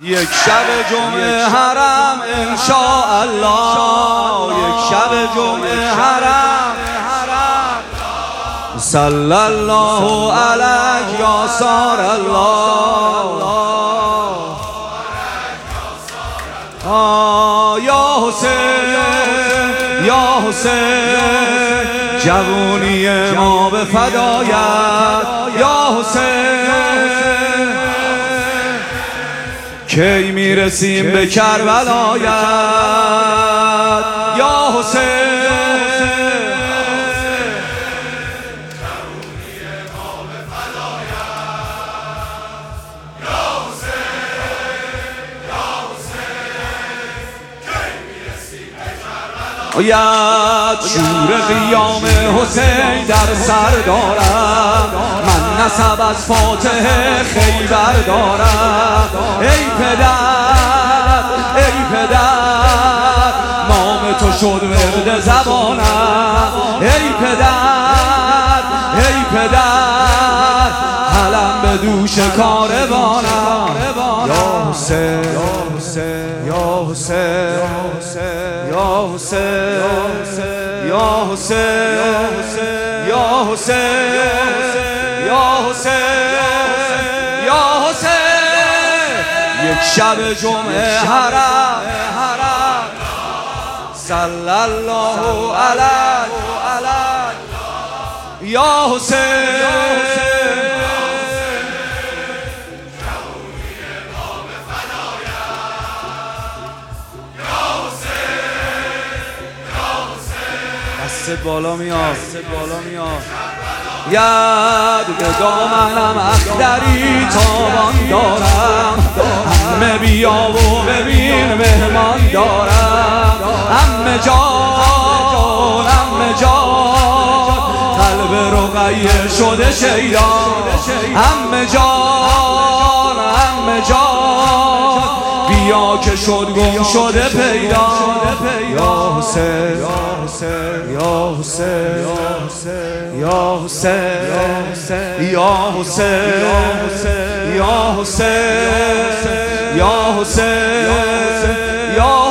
یک شب جمعه حرم انشاءالله، یک شب جمعه حرم. صلی الله علیک یا سار الله، یا حسین یا حسین، جوونی ما به فدایت یا حسین. کی میرسیم به کربلایت یا حسین. باید شور قیام حسین در سر دارم، من نسب از فاتح خیبر دارم. ای پدر ای پدر، نام تو شد ورد زبانم. ای پدر ای پدر، علم به دوش کاروانم. یا حسین یا حسین یا حسین یا حسین یا حسین یا حسین یا حسین. یک شب جمعه حرم، صلی الله علیک یا حسین. دست بالا میاد ید به دامنم اختری تابان دارم. همه بیا و ببین مهمان دارم. عمه جان عمه جان، قلب رقیه شده شیدا. عمه جان عمه جان، بیا که شد گم شده پیدا. یا حسین یا حسین یا حسین یا حسین یا حسین یا حسین یا